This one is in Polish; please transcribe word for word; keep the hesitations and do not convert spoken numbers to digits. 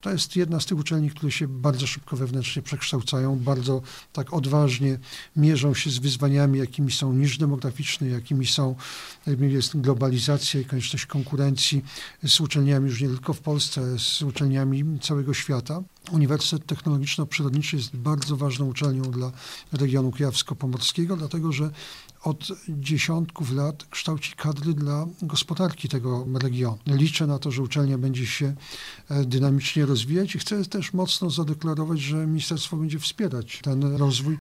To jest jedna z tych uczelni, które się bardzo szybko wewnętrznie przekształcają, bardzo tak odważnie mierzą się z wyzwaniami, jakimi są niż demograficzne, jakimi są jest globalizacja i konieczność konkurencji z uczelniami już nie tylko w Polsce, z uczelniami całego świata. Uniwersytet Technologiczno-Przyrodniczy jest bardzo ważną uczelnią dla regionu kujawsko-pomorskiego, dlatego że od dziesiątków lat kształci kadry dla gospodarki tego regionu. Liczę na to, że uczelnia będzie się dynamicznie rozwijać i chcę też mocno zadeklarować, że ministerstwo będzie wspierać ten rozwój.